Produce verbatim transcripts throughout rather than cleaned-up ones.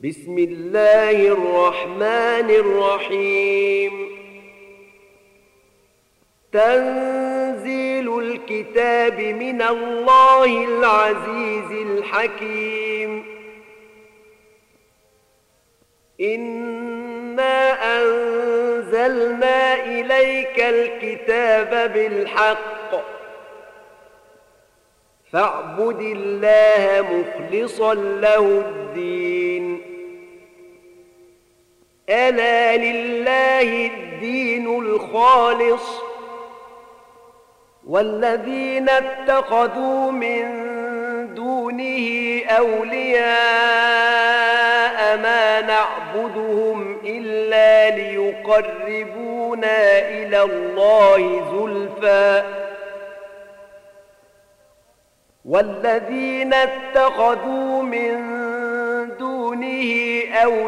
بسم الله الرحمن الرحيم. تنزيل الكتاب من الله العزيز الحكيم. إنا أنزلنا إليك الكتاب بالحق فاعبد الله مخلصا له الدين. ألا لله الدين الخالص والذين اتخذوا من دونه أولياء ما نعبدهم إلا ليقربونا إلى الله زلفى والذين اتخذوا من دونه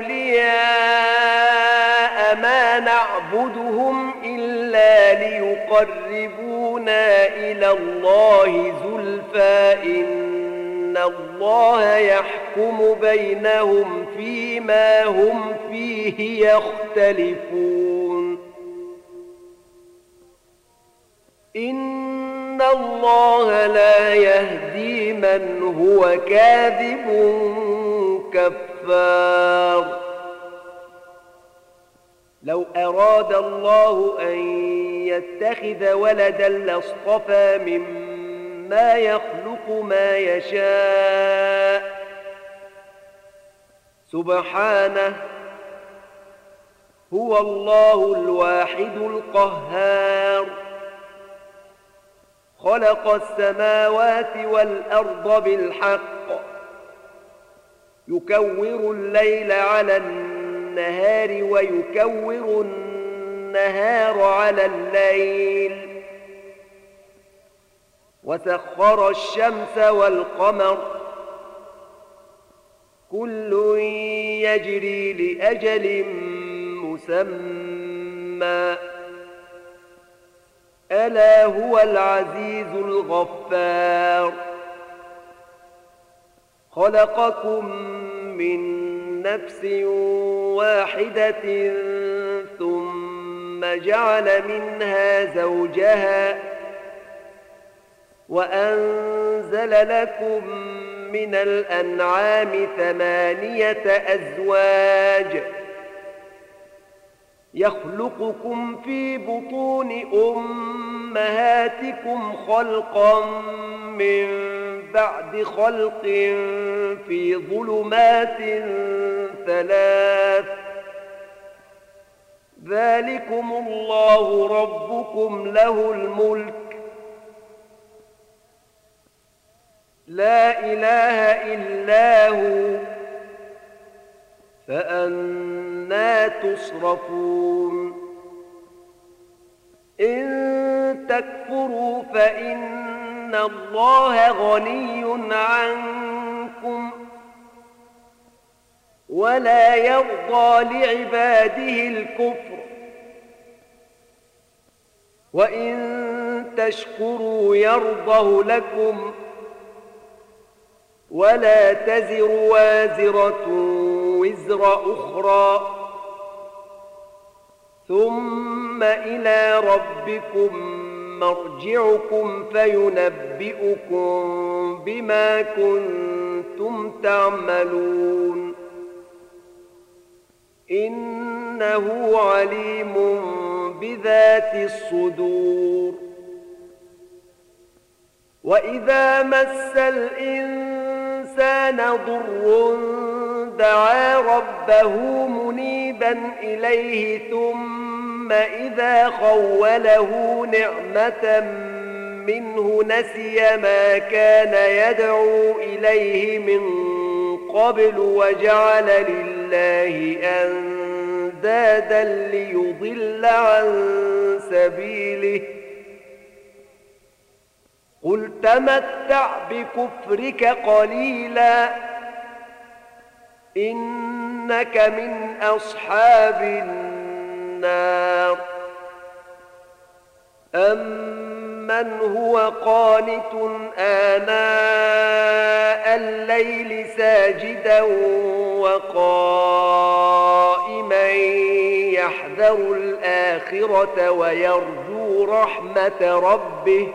أولياء ما نعبدهم إلا ليقربونا إلى الله زلفى إن الله يحكم بينهم فيما هم فيه يختلفون. إن الله لا يهدي من هو كاذب كفار. لو أراد الله أن يتخذ ولدا لاصطفى مما يخلق ما يشاء سبحانه هو الله الواحد القهار. خلق السماوات والأرض بالحق يكور الليل على النهار ويكور النهار على الليل وسخر الشمس والقمر كل يجري لأجل مسمى ألا هو العزيز الغفار. خلقكم من نفس واحدة ثم جعل منها زوجها وأنزل لكم من الأنعام ثمانية أزواج يخلقكم في بطون أمهاتكم خلقا من بعد خلق في ظلمات ثلاث ذلكم الله ربكم له الملك لا إله إلا هو فأنى تصرفون. إن تكفروا فإن الله غني عنكم ولا يرضى لعباده الكفر وإن تشكروا يرضه لكم ولا تزر وازرة وزر أخرى ثم إلى ربكم مرجعكم فينبئكم بما كنتم تعملون إنه عليم بذات الصدور. وإذا مس الإنسان ضر دعا ربه منيبا إليه ثم إذا خوله نعمة منه نسي ما كان يدعو إليه من قبل وجعل لله أندادا ليضل عن سبيله قل تمتع بكفرك قليلا إنك من أصحاب النار. أما أَمَّنْ هُوَ قَانِتٌ آنَاءَ اللَّيْلِ سَاجِدًا وَقَائِمًا يَحْذَرُ الْآخِرَةَ وَيَرْجُو رَحْمَةَ رَبِّهِ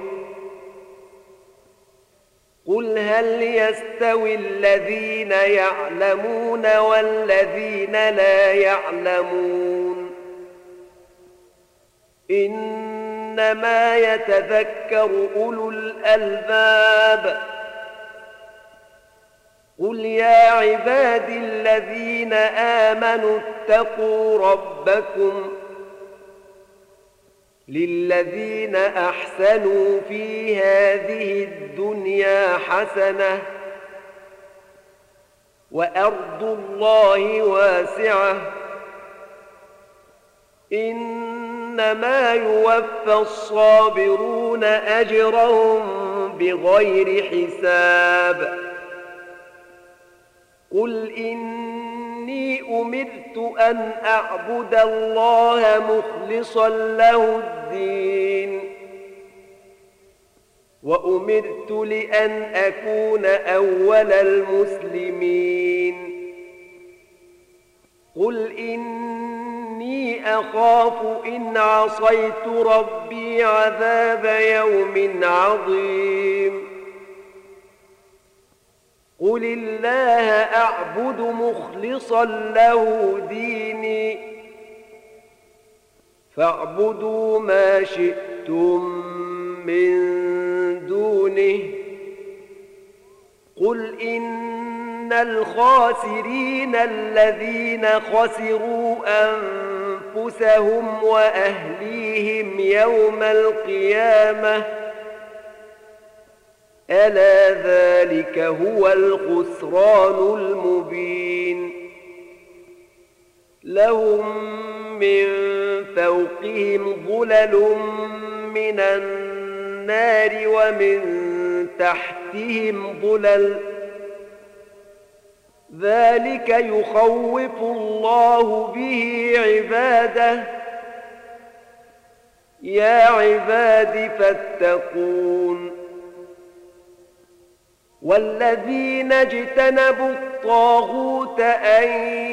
قُلْ هَلْ يَسْتَوِي الَّذِينَ يَعْلَمُونَ وَالَّذِينَ لَا يَعْلَمُونَ إِنَّمَا يَتَذَكَّرُ أُولُو الْأَلْبَابِ قُلْ يَا عِبَادِي الَّذِينَ آمَنُوا اتَّقُوا رَبَّكُمْ لِلَّذِينَ أَحْسَنُوا فِي هَذِهِ الدُّنْيَا حَسَنَةٌ وَأَرْضُ اللَّهِ وَاسِعَةٌ إِنَّمَا يُوَفَّى الصَّابِرُونَ أَجْرَهُم بِغَيْرِ حِسَابٍ قُلْ إِنِّي أُمِرْتُ أَنْ أَعْبُدَ اللَّهَ مُخْلِصًا لَهُ الدِّينَ وَأُمِرْتُ لِأَنْ أَكُونَ أَوَّلَ الْمُسْلِمِينَ قُلْ إِنِّي أَخَافُ إِنْ عَصَيْتُ رَبِّي عَذَابَ يَوْمٍ عَظِيمٍ قُلِ اللَّهَ أَعْبُدُ مُخْلِصًا لَهُ دِينِي فاعبدوا ما شئتم من دونه قل إن الخاسرين الذين خسروا أنفسهم وأهليهم يوم القيامة ألا ذلك هو الخسران المبين لهم من فوقهم ظلل من النار ومن تحتهم ظلل ذلك يخوف الله به عباده يا عباد فاتقون والذين اجتنبوا الطاغوت أن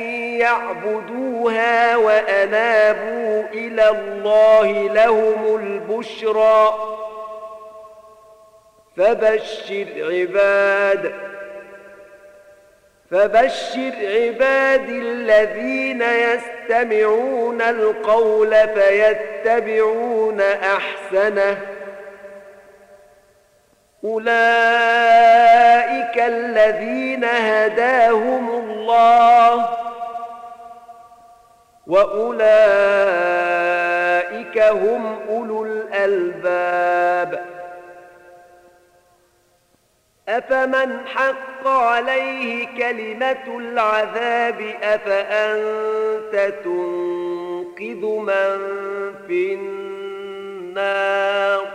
يعبدوها وأنابوا إلى الله لهم البشرى فبشر عباد فبشر عباد الذين يستمعون القول فيتبعون أحسنه أولئك الذين هداهم الله وأولئك هم أولو الألباب أفمن حق عليه كلمة العذاب أفأنت تنقذ من في النار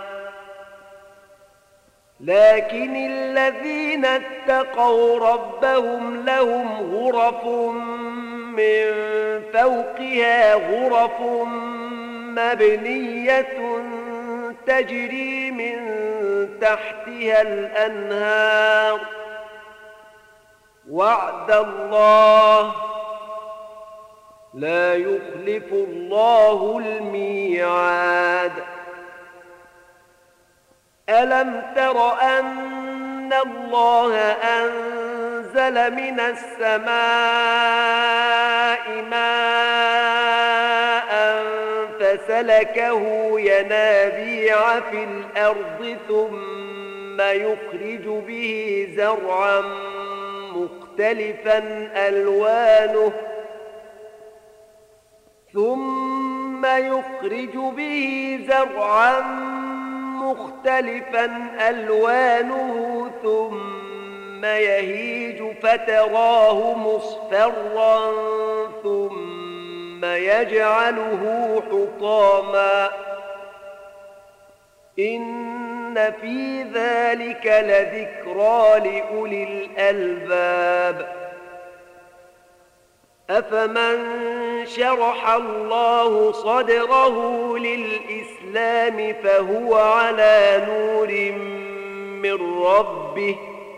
لكن الذين اتقوا ربهم لهم غرف من فوقها غرف مبنية تجري من تحتها الأنهار وعد الله لا يخلف الله الميعاد ألم تر أن الله أنزل من السماء ماء فسلكه ينابيع في الأرض ثم يخرج به زرعا مختلفا ألوانه ثم يخرج به زرعا مختلفا ألوانه ثم يهيج فتراه مصفرا ثم يجعله حطاما إن في ذلك لذكرى لأولي الألباب أفمن شرح الله صدره للإسلام فهو على نور من ربه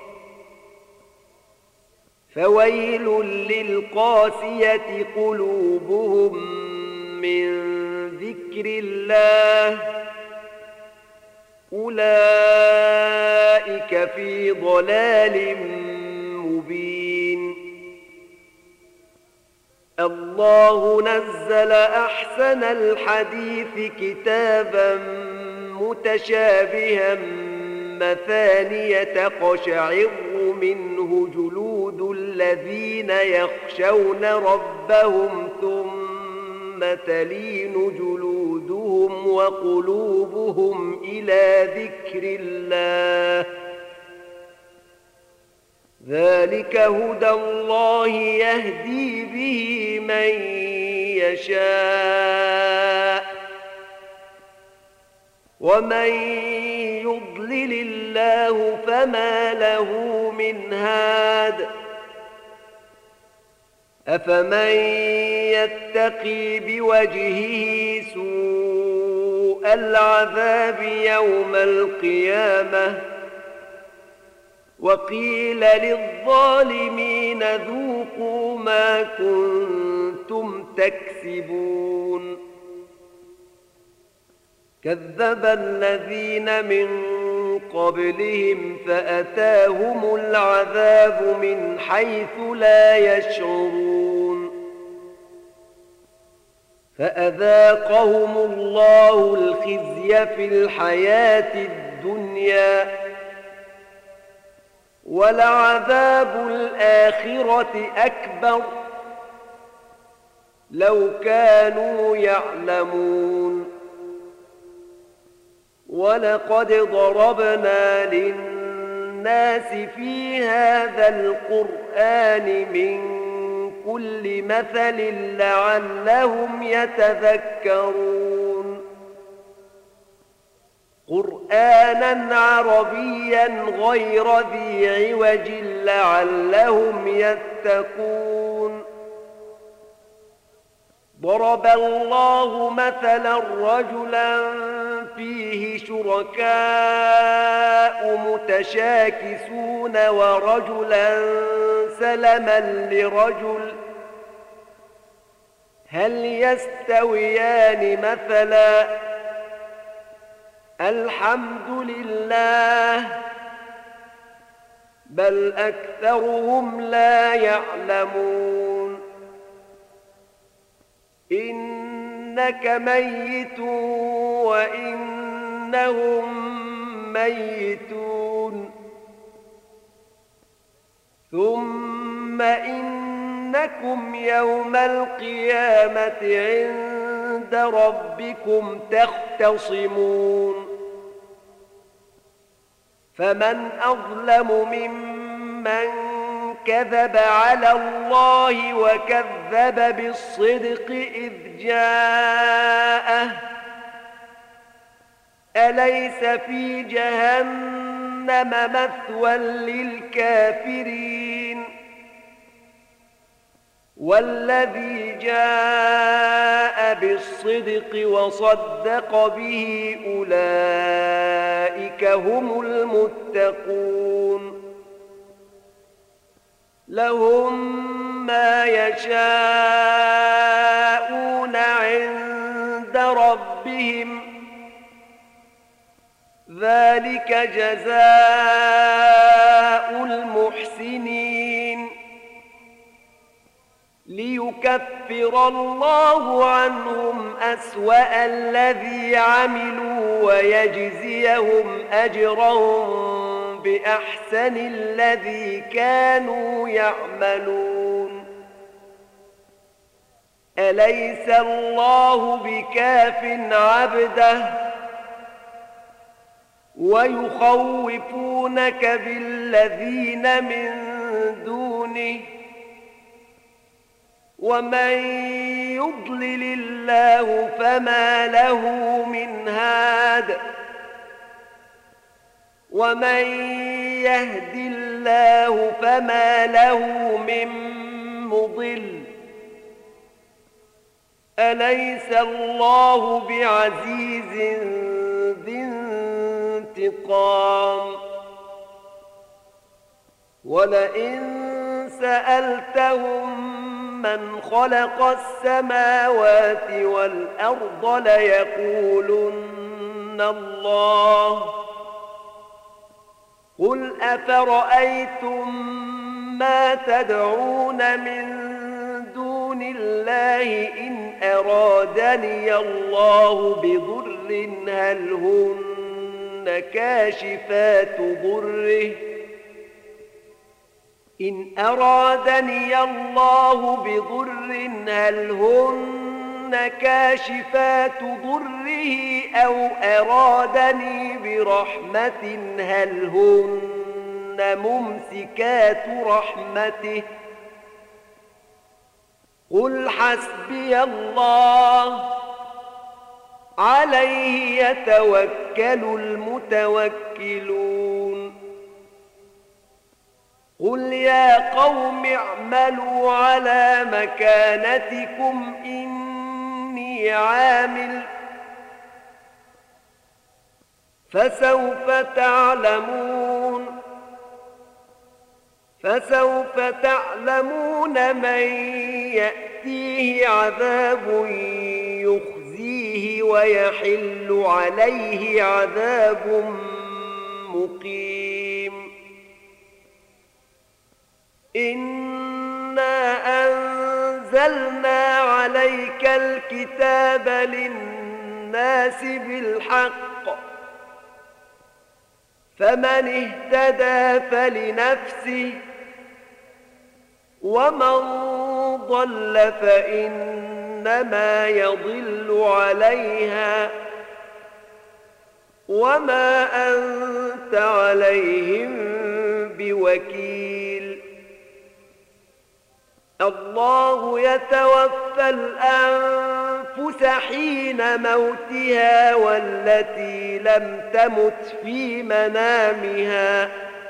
فويل للقاسية قلوبهم من ذكر الله أولئك في ضلال مبين. الله نزل أحسن الحديث كتابا متشابها مثانية تقشعر منه جلود الذين يخشون ربهم ثم تلين جلودهم وقلوبهم إلى ذكر الله ذلك هدى الله يهدي به من يشاء ومن يضلل الله فما له من هاد أفمن يتقي بوجهه سوء العذاب يوم القيامة وقيل للظالمين ذوقوا ما كنتم تكسبون. كذب الذين من قبلهم فأتاهم العذاب من حيث لا يشعرون فأذاقهم الله الخزي في الحياة الدنيا ولعذاب الآخرة أكبر لو كانوا يعلمون. ولقد ضربنا للناس في هذا القرآن من كل مثل لعلهم يتذكرون قرآنا عربيا غير ذي عوج لعلهم يتقون. ضرب الله مثلا رجلا فيه شركاء متشاكسون ورجلا سلما لرجل هل يستويان مثلا الحمد لله بل أكثرهم لا يعلمون. إنك ميت وإنهم ميتون ثم إنكم يوم القيامة عند ربكم تختصمون. فمن أظلم ممن كذب على الله وكذب بالصدق إذ جاءه أليس في جهنم مثوى للكافرين والذي جاء بالصدق وصدق به أولئك هم المتقون. لهم ما يشاءون عند ربهم ذلك جزاء المحسنين ليكفر الله عنهم أسوأ الذي عملوا ويجزيهم أجرهم بأحسن الذي كانوا يعملون. أليس الله بكاف عبده ويخوفونك بالذين من دونه ومن يضلل الله فما له من هاد ومن يهد الله فما له من مضل أليس الله بعزيز ذي انتقام ولئن سألتهم من خلق السماوات والأرض ليقولن الله قل أفرأيتم ما تدعون من دون الله إن أرادني الله بضر هل هن كاشفات ضره إن أرادني الله بضر هل هن كاشفات ضره أو أرادني برحمة هل هن ممسكات رحمته قل حسبي الله عليه يتوكل المتوكلون قل يا قوم اعملوا على مكانتكم إني عامل فسوف تعلمون فسوف تعلمون من يأتيه عذاب يخزيه ويحل عليه عذاب مقيم إنا أنزلنا عليك الكتاب للناس بالحق فمن اهتدى فلنفسه ومن ضل فإنما يضل عليها وما أنت عليهم بوكيل الله يتوفى الأنفس حين موتها والتي لم تمت في منامها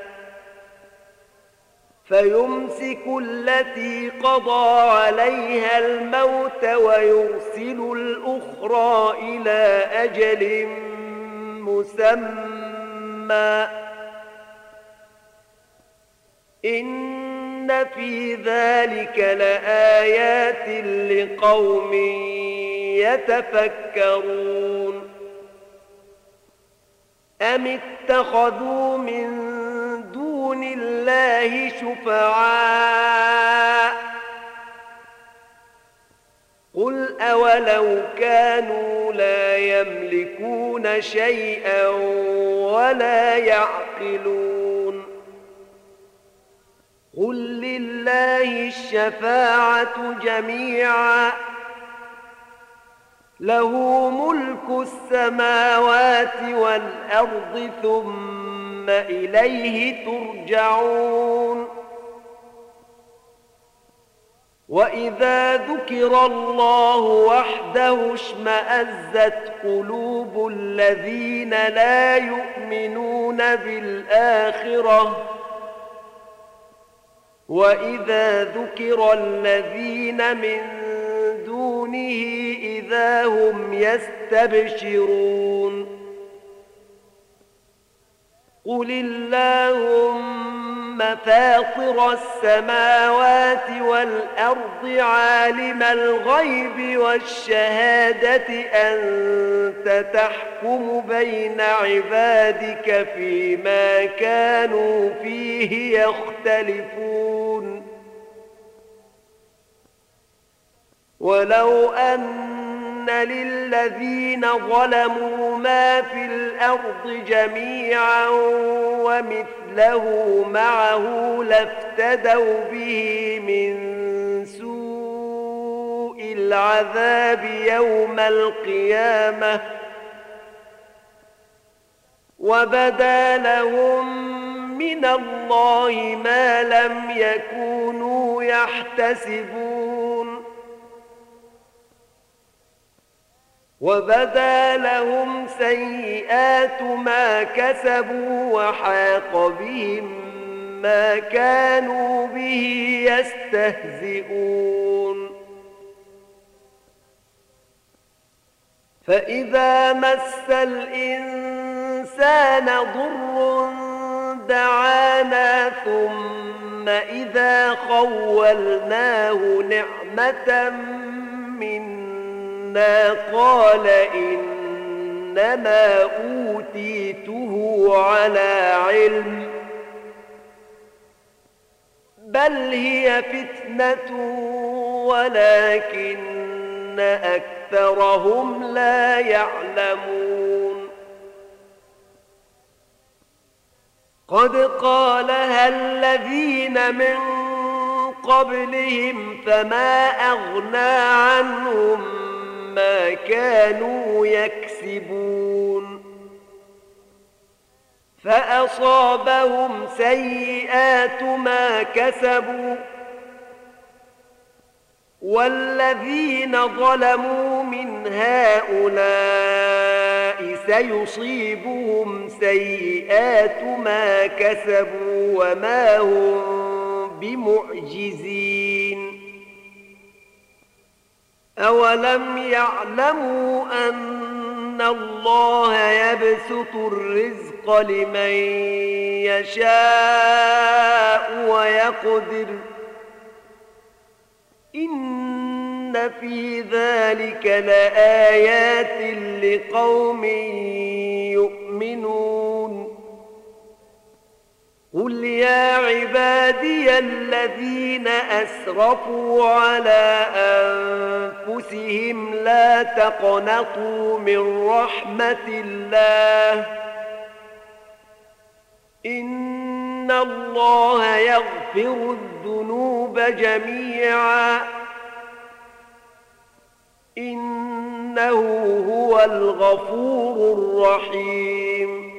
فيمسك التي قضى عليها الموت ويرسل الأخرى إلى أجل مسمى إن في ذلك لآيات لقوم يتفكرون أم اتخذوا من دون الله شفعاء قل أولو كانوا لا يملكون شيئا ولا يعقلون قل لله الشفاعة جميعا له ملك السماوات والأرض ثم إليه ترجعون وإذا ذكر الله وحده اشمأزت قلوب الذين لا يؤمنون بالآخرة وإذا ذكر الذين من دونه إذا هم يستبشرون قل اللهم فاطر السماوات والأرض عالم الغيب والشهادة أنت تحكم بين عبادك فيما كانوا فيه يختلفون ولو أن للذين ظلموا ما في الأرض جميعا ومثله معه لافتدوا به من سوء العذاب يوم القيامة وبدا لهم من الله ما لم يكونوا يحتسبون وبدا لهم سيئات ما كسبوا وحاق بهم ما كانوا به يستهزئون فإذا مس الإنسان ضر دعانا ثم إذا خولناه نعمة منا قال إنما أوتيته على علم بل هي فتنة ولكن أكثرهم لا يعلمون قد قالها الذين من قبلهم فما أغنى عنهم ما كانوا يكسبون فأصابهم سيئات ما كسبوا والذين ظلموا من هؤلاء سيصيبهم سيئات ما كسبوا وما هم بمعجزين أولم يعلموا أن الله يبسط الرزق لمن يشاء ويقدر إن في ذلك لآيات لقوم يؤمنون قل يا عبادي الذين أسرفوا على أنفسهم لا تقنطوا من رحمة الله إن الله يغفر الذنوب جميعا إنه هو الغفور الرحيم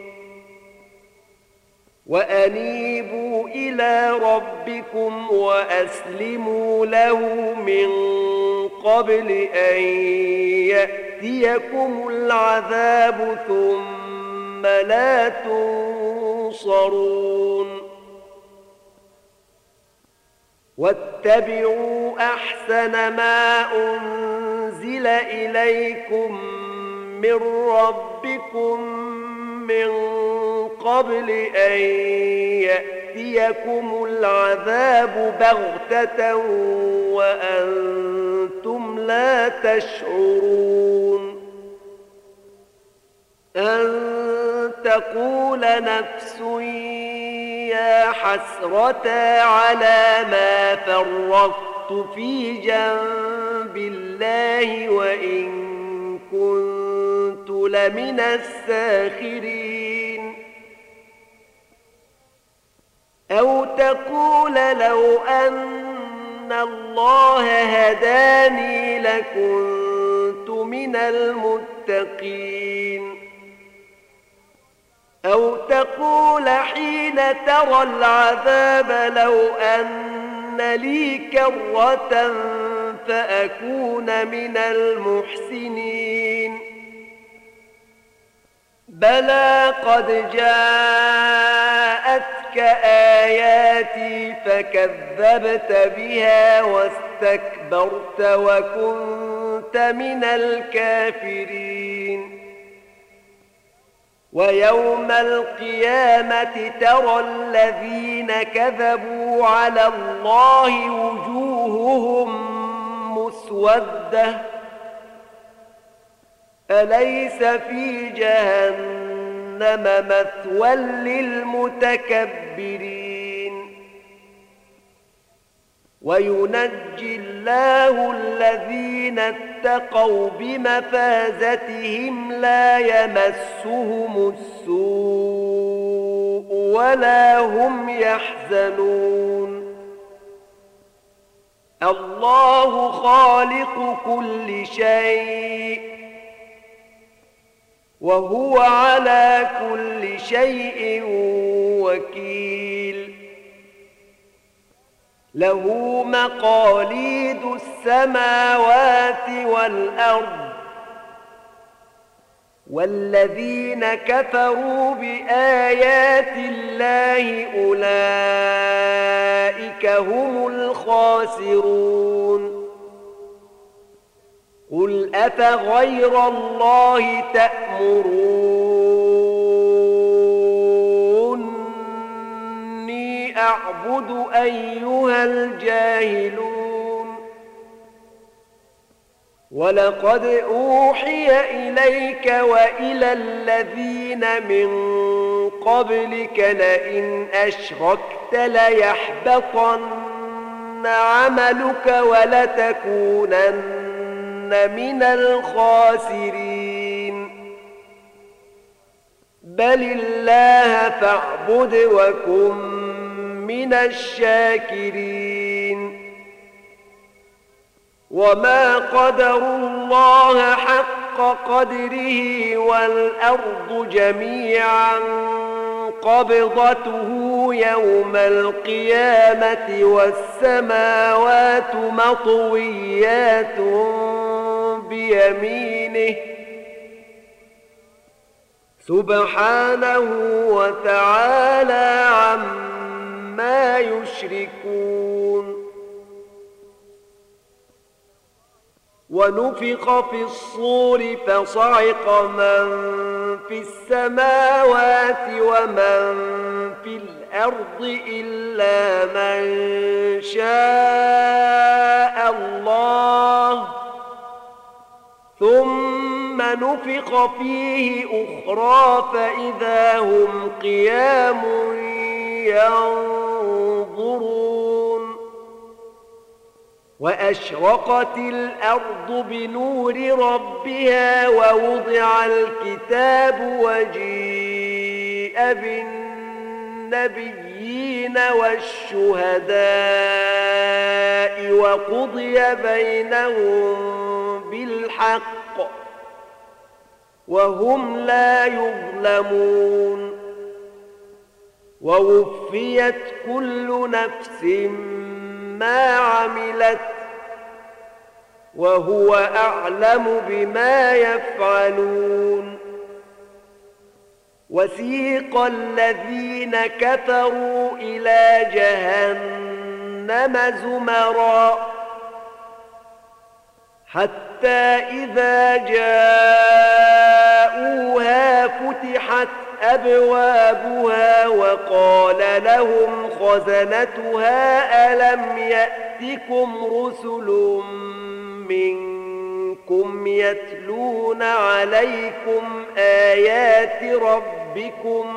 وأنيبوا إلى ربكم وأسلموا له من قبل أن يأتيكم العذاب ثم لا تنصرون واتبعوا أحسن ما أنزل إليكم من ربكم من قبل أن يأتيكم العذاب بغتة وأنتم لا تشعرون أن تقول نفس يا حسرة على ما فرطت في جنب الله وإن كنت لمن الساخرين أو تقول لو أن الله هداني لكنت من المتقين أو تقول حين ترى العذاب لو أن لي كرة فأكون من المحسنين بلى قد جاءتك آياتي فكذبت بها واستكبرت وكنت من الكافرين ويوم القيامة ترى الذين كذبوا على الله وجوههم مسودة أليس في جهنم مثوى للمتكبرين وينجي الله الذين اتقوا بمفازتهم لا يمسهم السوء ولا هم يحزنون الله خالق كل شيء وهو على كل شيء وكيل له مقاليد السماوات والأرض والذين كفروا بآيات الله أولئك هم الخاسرون قل أفغير الله تأمروني أعبد أيها الجاهلون ولقد أوحي إليك وإلى الذين من قبلك لئن أشركت ليحبطن عملك ولتكونن من الخاسرين بل الله فاعبد وكن من الشاكرين وما قدروا الله حق قدره والأرض جميعا قبضته يوم القيامة والسماوات مطويات بيمينه سبحانه وتعالى عما يشركون ونفخ في الصور فصعق من في السماوات ومن في الأرض إلا من شاء الله ثم نفخ فيه أخرى فإذا هم قيام ينظرون وأشرقت الأرض بنور ربها ووضع الكتاب وجيء بالنبيين والشهداء وقضي بينهم بالحق وهم لا يظلمون ووفيت كل نفس ما عملت وهو أعلم بما يفعلون وسيق الذين كفروا إلى جهنم زمرا حتى إذا جاءوها فتحت أبوابها وقال لهم خزنتها ألم يأتكم رسل منكم يتلون عليكم آيات ربكم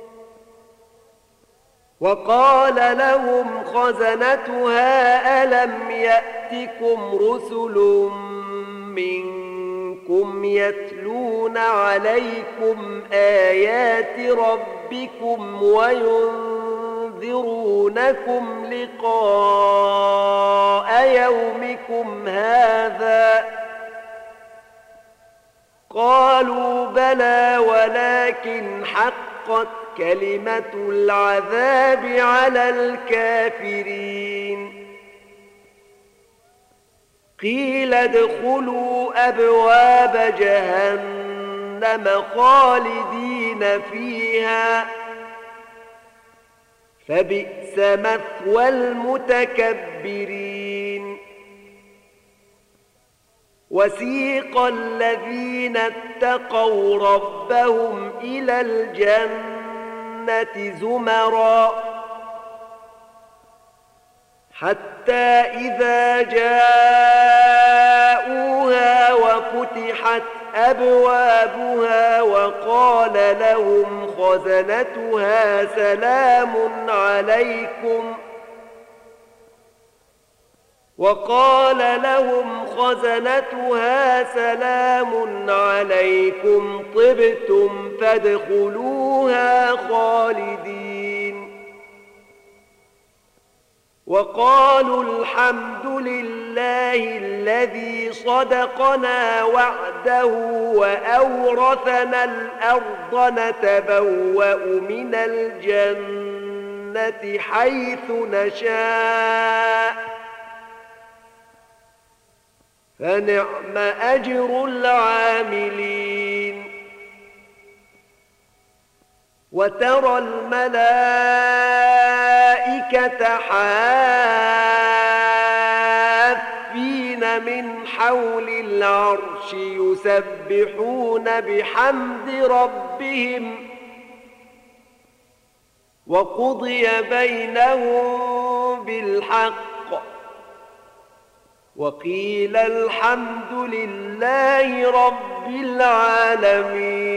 وقال لهم خزنتها ألم يأتكم رسل منكم يتلون عليكم آيات ربكم وينذرونكم لقاء يومكم هذا قالوا بلى ولكن حقت كلمة العذاب على الكافرين قيل ادخلوا أبواب جهنم خالدين فيها فبئس مثوى المتكبرين وسيق الذين اتقوا ربهم إلى الجنة زمرا حتى إذا جاءوها وفتحت أبوابها وقال لهم خزنتها سلام عليكم وقال لهم خزنتها سلام عليكم طبتم فادخلوها خالدين وقالوا الحمد لله الذي صدقنا وعده وأورثنا الأرض نتبوأ من الجنة حيث نشاء فنعم أجر العاملين وترى الملائكة حافين من حول العرش يسبحون بحمد ربهم وقضي بينهم بالحق وقيل الحمد لله رب العالمين.